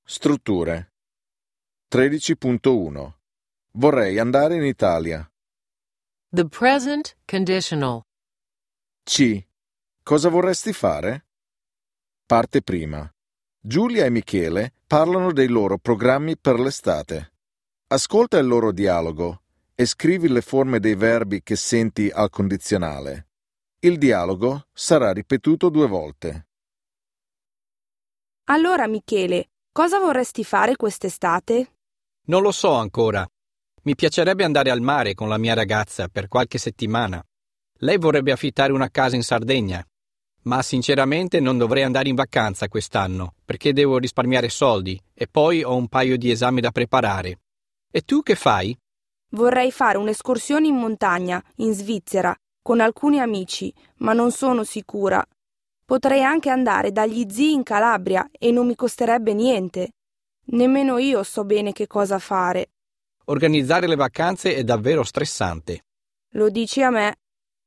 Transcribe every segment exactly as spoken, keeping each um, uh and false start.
Strutture. tredici punto uno. Vorrei andare in Italia. The present conditional. C. Cosa vorresti fare? Parte prima. Giulia e Michele parlano dei loro programmi per l'estate. Ascolta il loro dialogo e scrivi le forme dei verbi che senti al condizionale. Il dialogo sarà ripetuto due volte. Allora, Michele, cosa vorresti fare quest'estate? Non lo so ancora. Mi piacerebbe andare al mare con la mia ragazza per qualche settimana. Lei vorrebbe affittare una casa in Sardegna. Ma sinceramente non dovrei andare in vacanza quest'anno, perché devo risparmiare soldi e poi ho un paio di esami da preparare. E tu che fai? Vorrei fare un'escursione in montagna, in Svizzera, con alcuni amici, ma non sono sicura. Potrei anche andare dagli zii in Calabria e non mi costerebbe niente. Nemmeno io so bene che cosa fare. Organizzare le vacanze è davvero stressante. Lo dici a me.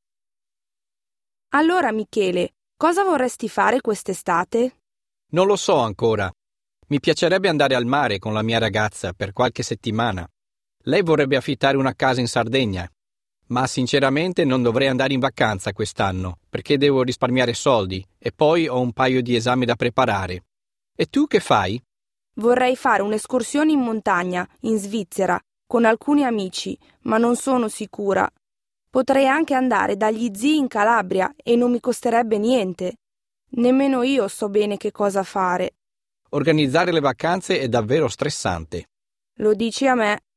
Allora, Michele, cosa vorresti fare quest'estate? Non lo so ancora. Mi piacerebbe andare al mare con la mia ragazza per qualche settimana. Lei vorrebbe affittare una casa in Sardegna. Ma sinceramente non dovrei andare in vacanza quest'anno, perché devo risparmiare soldi e poi ho un paio di esami da preparare. E tu che fai? Vorrei fare un'escursione in montagna, in Svizzera, con alcuni amici, ma non sono sicura. Potrei anche andare dagli zii in Calabria e non mi costerebbe niente. Nemmeno io so bene che cosa fare. Organizzare le vacanze è davvero stressante. Lo dici a me.